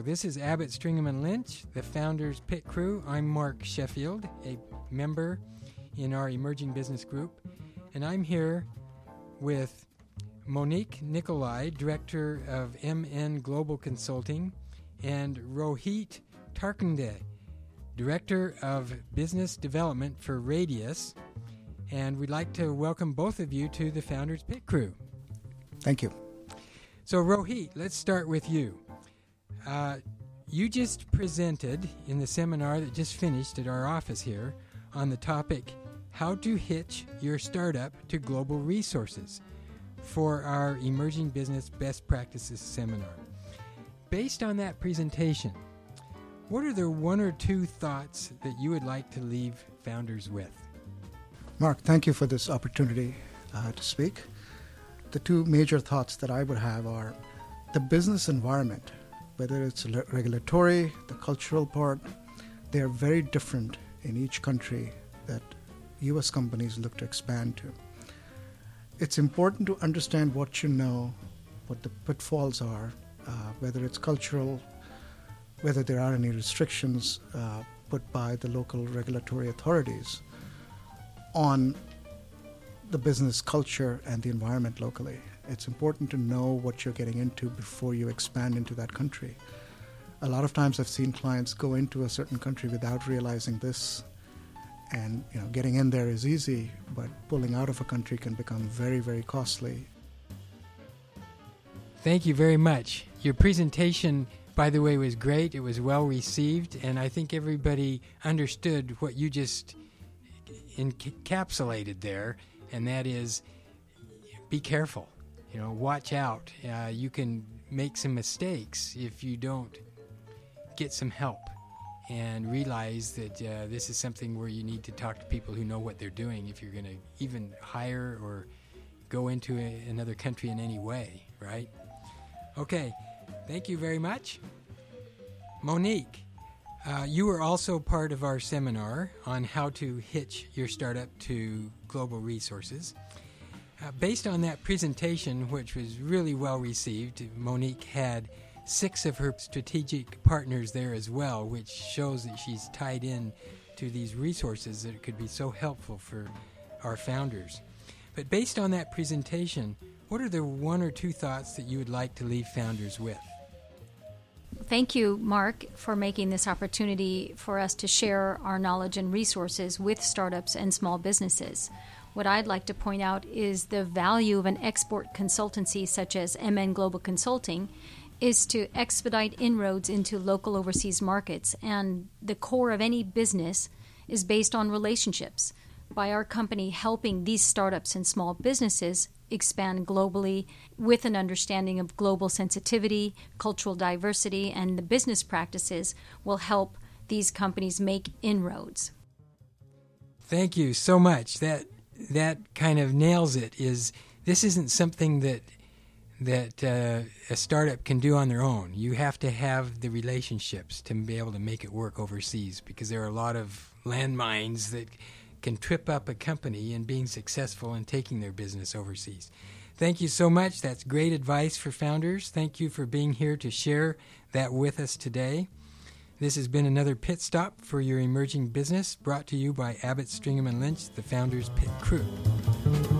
This is Abbott, Stringham and Lynch, the Founders Pit Crew. I'm Mark Sheffield, a member in our Emerging Business Group, and I'm here with Monique Nicolai, Director of MN Global Consulting, and Rohit Tarkande, Director of Business Development for Radius. And we'd like to welcome both of you to the Founders Pit Crew. Thank you. So Rohit, let's start with you. You just presented in the seminar that just finished at our office here on the topic, How to Hitch Your Startup to Global Resources, for our Emerging Business Best Practices seminar. Based on that presentation, what are the one or two thoughts that you would like to leave founders with? Mark, thank you for this opportunity to speak. The two major thoughts that I would have are the business environment, whether it's regulatory, the cultural part, they are very different in each country that U.S. companies look to expand to. It's important to understand what you know, what the pitfalls are, whether it's cultural, whether there are any restrictions put by the local regulatory authorities on the business culture and the environment locally. It's important to know what you're getting into before you expand into that country. A lot of times I've seen clients go into a certain country without realizing this, and getting in there is easy, but pulling out of a country can become very, very costly. Thank you very much. Your presentation, by the way, was great. It was well received, and I think everybody understood what you just encapsulated there, and that is, be careful. Watch out. You can make some mistakes if you don't get some help and realize that this is something where you need to talk to people who know what they're doing if you're going to even hire or go into another country in any way, right? Okay, thank you very much. Monique, you were also part of our seminar on how to hitch your startup to global resources. Based on that presentation, which was really well received, Monique had 6 of her strategic partners there as well, which shows that she's tied in to these resources that could be so helpful for our founders. But based on that presentation, what are the one or two thoughts that you would like to leave founders with? Thank you, Mark, for making this opportunity for us to share our knowledge and resources with startups and small businesses. What I'd like to point out is the value of an export consultancy such as MN Global Consulting is to expedite inroads into local overseas markets, and the core of any business is based on relationships. By our company helping these startups and small businesses expand globally with an understanding of global sensitivity, cultural diversity, and the business practices will help these companies make inroads. Thank you so much. That kind of nails it. This isn't something that a startup can do on their own. You have to have the relationships to be able to make it work overseas, because there are a lot of landmines that can trip up a company in being successful in taking their business overseas. Thank you so much. That's great advice for founders. Thank you for being here to share that with us today. This has been another pit stop for your emerging business, brought to you by Abbott, Stringham & Lynch, the Founders Pit Crew.